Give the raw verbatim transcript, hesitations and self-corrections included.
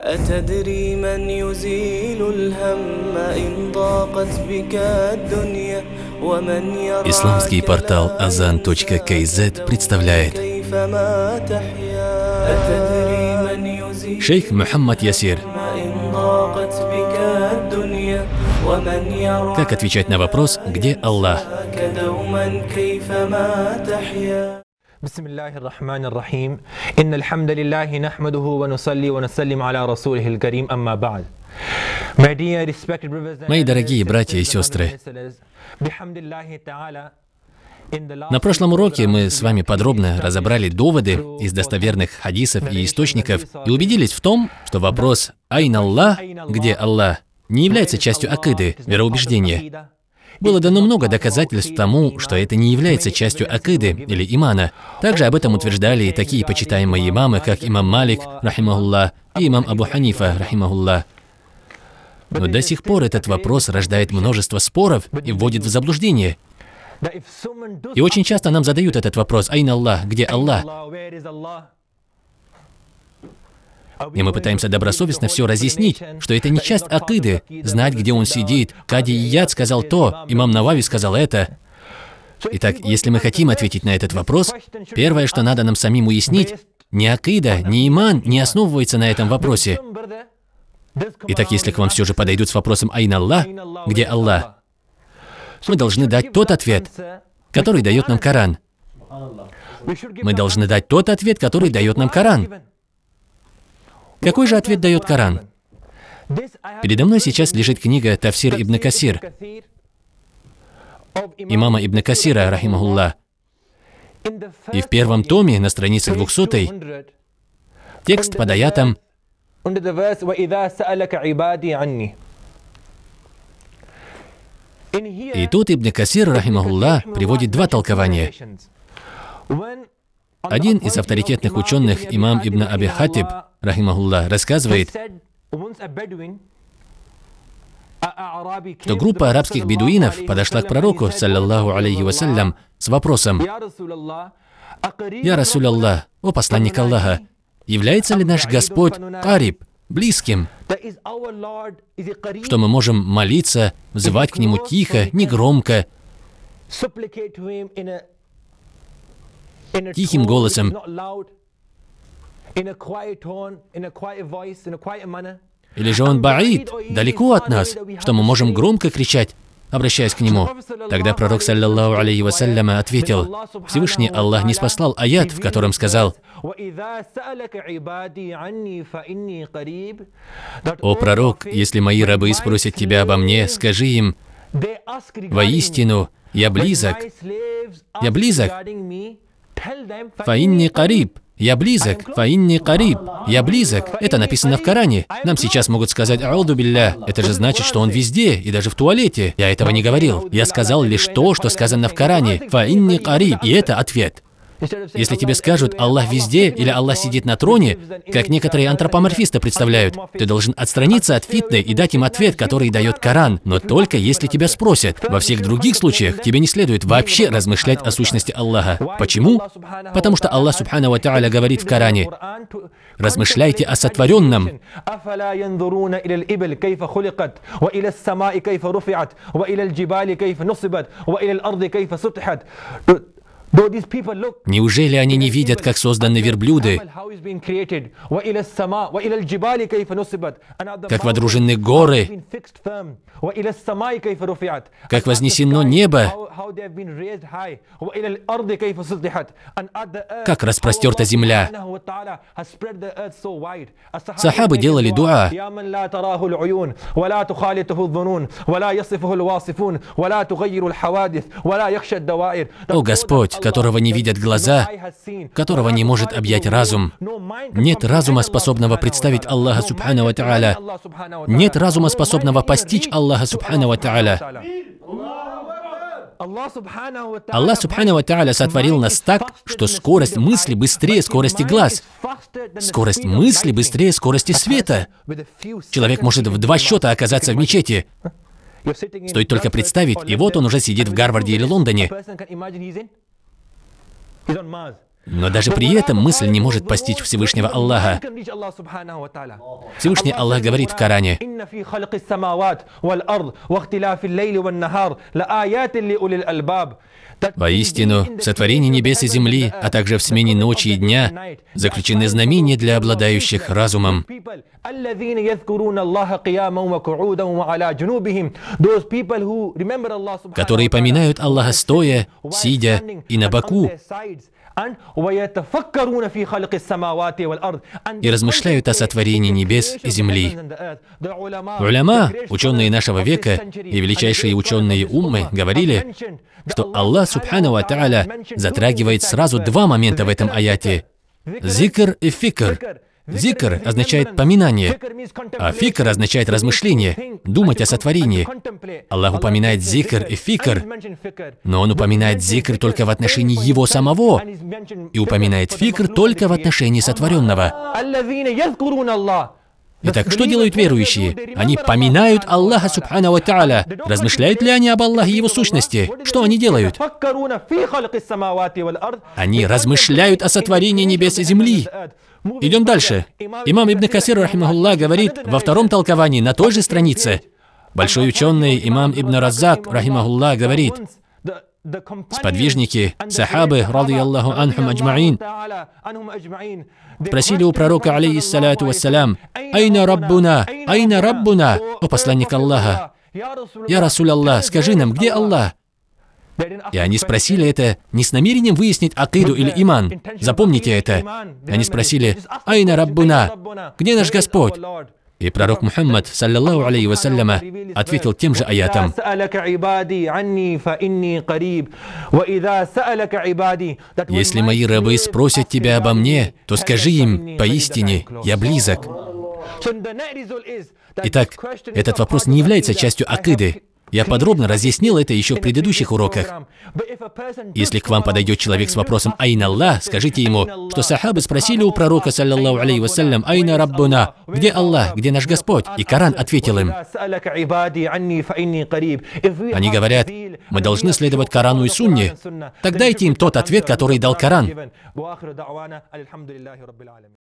أتدري من يزيل الهم إن ضاقت بك الدنيا ومن يرعاك Исламский портал азан точка кей зет представляет كيفما تحيا أتدري من يزيل шейх Мухаммад Ясир. إن ضاقت بك الدنيا ومن يرعاك Как отвечать на вопрос, где Аллах? دوما كيفما تحيا. بسم الله الرحمن الرحيم إن الحمد لله نحمده ونصلي ونسلم على رسوله الكريم أما بعد. Мои дорогие братья и сестры, на прошлом уроке мы с вами подробно разобрали доводы из достоверных хадисов и источников и убедились в том, что вопрос «Айн Аллах?», где Аллах, не является частью акиды, вероубеждения. Было дано много доказательств тому, что это не является частью акиды или имана. Также об этом утверждали и такие почитаемые имамы, как имам Малик, рахимахуллах, и имам Абу Ханифа, рахимахуллах. Но до сих пор этот вопрос рождает множество споров и вводит в заблуждение. И очень часто нам задают этот вопрос: «Айн Аллах? Где Аллах?» И мы пытаемся добросовестно все разъяснить, что это не часть акиды, знать, где он сидит. Кади Ияд сказал то, имам Навави сказал это. Итак, если мы хотим ответить на этот вопрос, первое, что надо нам самим уяснить, ни акида, ни иман не основывается на этом вопросе. Итак, если к вам все же подойдут с вопросом «Айн Аллах?», где Аллах, мы должны дать тот ответ, который дает нам Коран. Мы должны дать тот ответ, который дает нам Коран. Какой же ответ дает Коран? Передо мной сейчас лежит книга Тафсир Ибн Касир, имама Ибн Касира, рахимахуллах. И в первом томе, на странице двухсотой, текст под аятом И тут Ибн Касир, рахимахуллах, приводит два толкования. Один из авторитетных ученых, имам Ибн Аби Хатиб, рахимахуллах, рассказывает, что группа арабских бедуинов подошла к пророку, саллаллаху алейхи вассалям, с вопросом: «Я Расуль Аллах, о посланник Аллаха, является ли наш Господь кариб, близким, что мы можем молиться, взывать к Нему тихо, негромко, тихим голосом, или же Он баид, далеко от нас, что мы можем громко кричать, обращаясь к Нему?» Тогда пророк, саллаллаху алейхи вассалям, ответил: Всевышний Аллах не спаслал аят, в котором сказал: «О пророк, если мои рабы спросят тебя обо мне, скажи им: воистину, я близок, я близок, фаинни кариб». «Я близок, фаинни кариб». «Я близок». Это написано в Коране. Нам сейчас могут сказать: «Ауду билля». Это же значит, что Он везде, и даже в туалете. Я этого не говорил. Я сказал лишь то, что сказано в Коране. «Фаинни кариб». И это ответ. Если тебе скажут «Аллах везде» или «Аллах сидит на троне», как некоторые антропоморфисты представляют, ты должен отстраниться от фитны и дать им ответ, который дает Коран, но только если тебя спросят. Во всех других случаях тебе не следует вообще размышлять о сущности Аллаха. Почему? Потому что Аллах субхану ва тааля говорит в Коране: «Размышляйте о сотворенном». Неужели они не видят, как созданы верблюды, как водружены горы, как вознесено небо, как распростерта земля? Сахабы делали дуа: «О Господь, которого не видят глаза, которого не может объять разум. Нет разума, способного представить Аллаха субхану ва тааля. Нет разума, способного постичь Аллаха субхану ва тааля». Аллах субхану ва тааля сотворил нас так, что скорость мысли быстрее скорости глаз. Скорость мысли быстрее скорости света. Человек может в два счета оказаться в мечети. Стоит только представить, и вот он уже сидит в Гарварде или Лондоне. Но даже при этом мысль не может постичь Всевышнего Аллаха. Всевышний Аллах говорит в Коране: «Воистину, в сотворении небес и земли, а также в смене ночи и дня, заключены знамения для обладающих разумом, которые поминают Аллаха стоя, сидя и на боку, и размышляют о сотворении небес и земли». Уляма, ученые нашего века и величайшие ученые уммы, говорили, что Аллах Субхану ва Тааля затрагивает сразу два момента в этом аяте: зикр и фикр. Зикр означает поминание, а фикр означает размышление, думать о сотворении. Аллах упоминает зикр и фикр, но Он упоминает зикр только в отношении Его самого и упоминает фикр только в отношении сотворенного. Итак, что делают верующие? Они поминают Аллаха Субхану ва Тааля. Размышляют ли они об Аллахе и Его сущности? Что они делают? Они размышляют о сотворении небес и земли. Идем дальше. Имам Ибн Касир, рахимахуллах, говорит во втором толковании на той же странице. Большой ученый имам Ибн Раззак, рахимахуллах, говорит: сподвижники, сахабы, радийаллаху анхум аджмаин, спросили у пророка, алейхиссалату вассалям: «Айна раббуна? Айна раббуна?» О посланник Аллаха, «Я Расуль Аллах, скажи нам, где Аллах?» И они спросили это не с намерением выяснить акиду или иман. Запомните это. Они спросили: «Айна раббуна?» Где наш Господь? И пророк Мухаммад, саллаллаху алейхи вассаляма, ответил тем же аятом: «Если мои рабы спросят тебя обо мне, то скажи им: поистине, я близок». Итак, этот вопрос не является частью акиды. Я подробно разъяснил это еще в предыдущих уроках. Если к вам подойдет человек с вопросом «Айна Аллах?», скажите ему, что сахабы спросили у пророка, саллаллаху алейхи вассалям: «Айна раббуна?» Где Аллах? Где наш Господь? И Коран ответил им. Они говорят: мы должны следовать Корану и Сунне. Так дайте им тот ответ, который дал Коран.